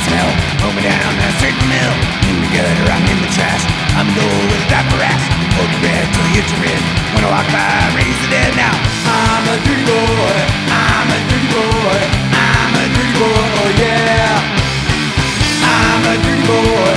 smell. Hold me down that straight mill. In the gutter, I'm in the trash. I'm low with that brass. Hold your breath till you hit your rib. When I walk by, raise the dead now. I'm